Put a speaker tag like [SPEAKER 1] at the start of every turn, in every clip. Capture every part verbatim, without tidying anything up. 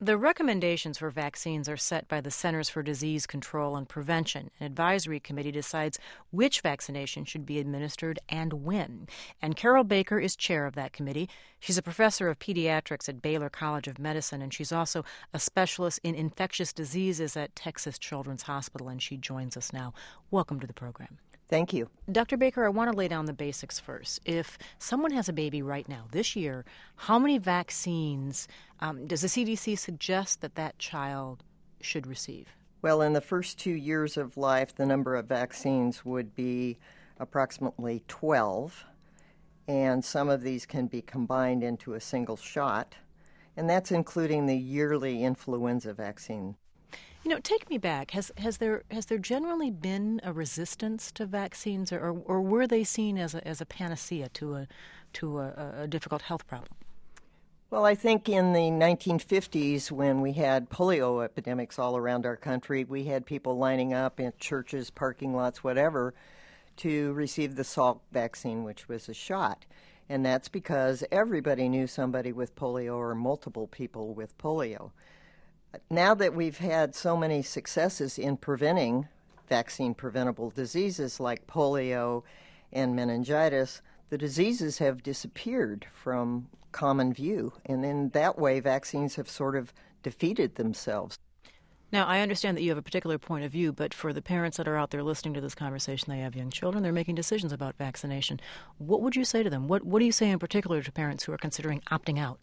[SPEAKER 1] The recommendations for vaccines are set by the Centers for Disease Control and Prevention. An advisory committee decides which vaccination should be administered and when. And Carol Baker is chair of that committee. She's a professor of pediatrics at Baylor College of Medicine, and she's also a specialist in infectious diseases at Texas Children's Hospital, and she joins us now. Welcome to the program.
[SPEAKER 2] Thank you.
[SPEAKER 1] Doctor Baker, I want to lay down the basics first. If someone has a baby right now, this year, how many vaccines um, does the C D C suggest that that child should receive?
[SPEAKER 2] Well, in the first two years of life, the number of vaccines would be approximately twelve, and some of these can be combined into a single shot, and that's including the yearly influenza vaccine.
[SPEAKER 1] You know, take me back. Has has there has there generally been a resistance to vaccines, or or were they seen as a as a panacea to a to a, a difficult health problem?
[SPEAKER 2] Well, I think in the nineteen fifties, when we had polio epidemics all around our country, we had people lining up in churches, parking lots, whatever, to receive the Salk vaccine, which was a shot. And that's because everybody knew somebody with polio or multiple people with polio. Now that we've had so many successes in preventing vaccine-preventable diseases like polio and meningitis, the diseases have disappeared from common view, and in that way, vaccines have sort of defeated themselves.
[SPEAKER 1] Now, I understand that you have a particular point of view, but for the parents that are out there listening to this conversation, they have young children, they're making decisions about vaccination. What would you say to them? What, what do you say in particular to parents who are considering opting out?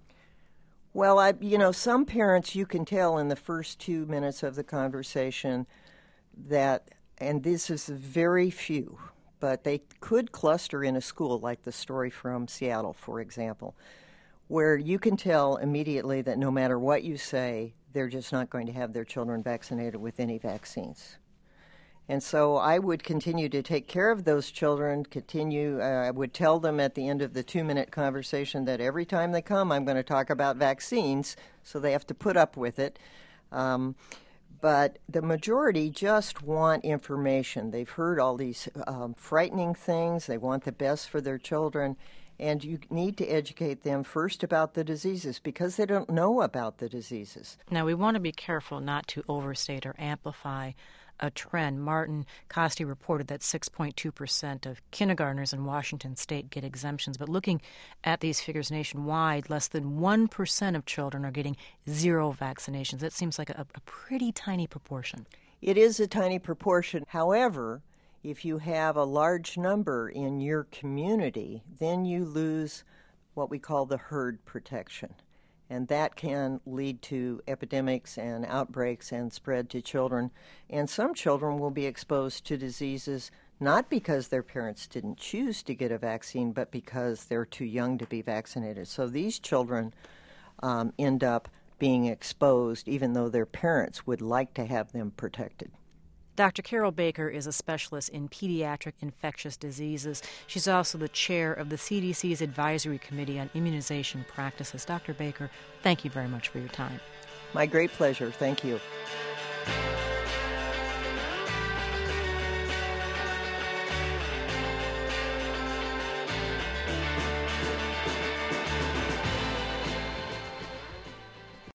[SPEAKER 2] Well, I, you know, some parents, you can tell in the first two minutes of the conversation that, and this is very few, but they could cluster in a school like the story from Seattle, for example, where you can tell immediately that no matter what you say, they're just not going to have their children vaccinated with any vaccines. And so I would continue to take care of those children, continue, uh, I would tell them at the end of the two-minute conversation that every time they come, I'm going to talk about vaccines, so they have to put up with it. Um, but the majority just want information. They've heard all these um, frightening things. They want the best for their children. And you need to educate them first about the diseases because they don't know about the diseases.
[SPEAKER 1] Now, we want to be careful not to overstate or amplify a trend. Martin Costi reported that six point two percent of kindergartners in Washington state get exemptions. But looking at these figures nationwide, less than one percent of children are getting zero vaccinations. That seems like a, a pretty tiny proportion.
[SPEAKER 2] It is a tiny proportion. However, if you have a large number in your community, then you lose what we call the herd protection. And that can lead to epidemics and outbreaks and spread to children. And some children will be exposed to diseases not because their parents didn't choose to get a vaccine, but because they're too young to be vaccinated. So these children um, end up being exposed even though their parents would like to have them protected.
[SPEAKER 1] Doctor Carol Baker is a specialist in pediatric infectious diseases. She's also the chair of the C D C's Advisory Committee on Immunization Practices. Doctor Baker, thank you very much for your time.
[SPEAKER 2] My great pleasure. Thank you.